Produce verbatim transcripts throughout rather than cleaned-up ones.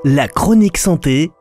La chronique santé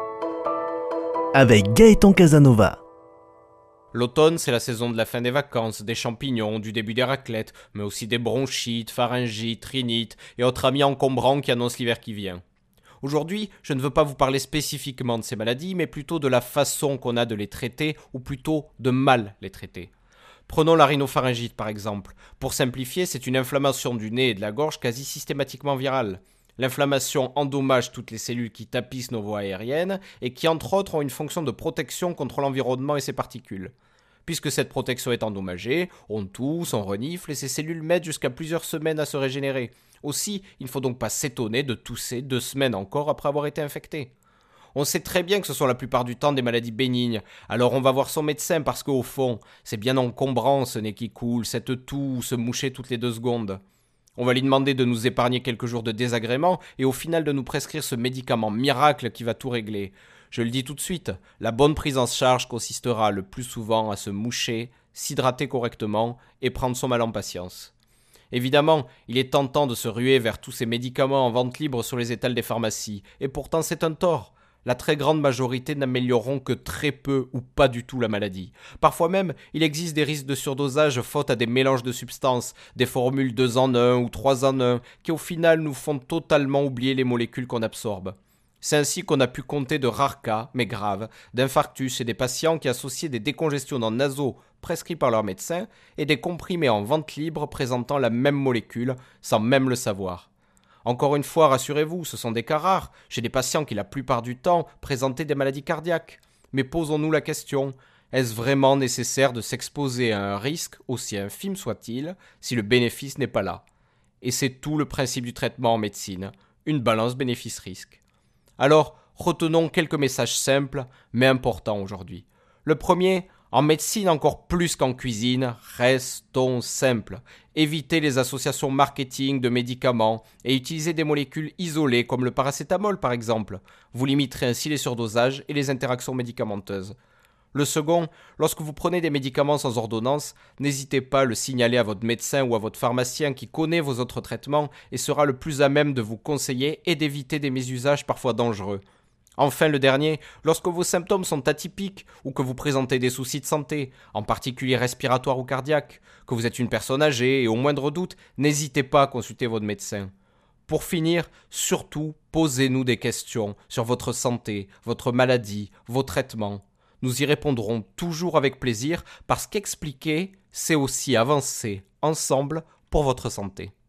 avec Gaëtan Casanova. L'automne, c'est la saison de la fin des vacances, des champignons, du début des raclettes, mais aussi des bronchites, pharyngites, rhinites et autres amis encombrants qui annoncent l'hiver qui vient. Aujourd'hui, je ne veux pas vous parler spécifiquement de ces maladies, mais plutôt de la façon qu'on a de les traiter, ou plutôt de mal les traiter. Prenons la rhinopharyngite par exemple. Pour simplifier, c'est une inflammation du nez et de la gorge quasi systématiquement virale. L'inflammation endommage toutes les cellules qui tapissent nos voies aériennes et qui entre autres ont une fonction de protection contre l'environnement et ses particules. Puisque cette protection est endommagée, on tousse, on renifle et ces cellules mettent jusqu'à plusieurs semaines à se régénérer. Aussi, il ne faut donc pas s'étonner de tousser deux semaines encore après avoir été infecté. On sait très bien que ce sont la plupart du temps des maladies bénignes, alors on va voir son médecin parce qu'au fond, c'est bien encombrant ce nez qui coule, cette toux, se moucher toutes les deux secondes. On va lui demander de nous épargner quelques jours de désagréments et au final de nous prescrire ce médicament miracle qui va tout régler. Je le dis tout de suite, la bonne prise en charge consistera le plus souvent à se moucher, s'hydrater correctement et prendre son mal en patience. Évidemment, il est tentant de se ruer vers tous ces médicaments en vente libre sur les étals des pharmacies, et pourtant c'est un tort. La très grande majorité n'amélioreront que très peu ou pas du tout la maladie. Parfois même, il existe des risques de surdosage faute à des mélanges de substances, des formules deux en un ou trois en un, qui au final nous font totalement oublier les molécules qu'on absorbe. C'est ainsi qu'on a pu compter de rares cas, mais graves, d'infarctus chez des patients qui associaient des décongestionnants nasaux prescrits par leur médecin et des comprimés en vente libre présentant la même molécule sans même le savoir. Encore une fois, rassurez-vous, ce sont des cas rares, chez des patients qui la plupart du temps présentaient des maladies cardiaques. Mais posons-nous la question, est-ce vraiment nécessaire de s'exposer à un risque, aussi infime soit-il, si le bénéfice n'est pas là? Et c'est tout le principe du traitement en médecine, une balance bénéfice-risque. Alors, retenons quelques messages simples, mais importants aujourd'hui. Le premier, en médecine encore plus qu'en cuisine, restons simples. Évitez les associations marketing de médicaments et utilisez des molécules isolées comme le paracétamol par exemple. Vous limiterez ainsi les surdosages et les interactions médicamenteuses. Le second, lorsque vous prenez des médicaments sans ordonnance, n'hésitez pas à le signaler à votre médecin ou à votre pharmacien qui connaît vos autres traitements et sera le plus à même de vous conseiller et d'éviter des mésusages parfois dangereux. Enfin le dernier, lorsque vos symptômes sont atypiques ou que vous présentez des soucis de santé, en particulier respiratoires ou cardiaques, que vous êtes une personne âgée et au moindre doute, n'hésitez pas à consulter votre médecin. Pour finir, surtout, posez-nous des questions sur votre santé, votre maladie, vos traitements. Nous y répondrons toujours avec plaisir parce qu'expliquer, c'est aussi avancer ensemble pour votre santé.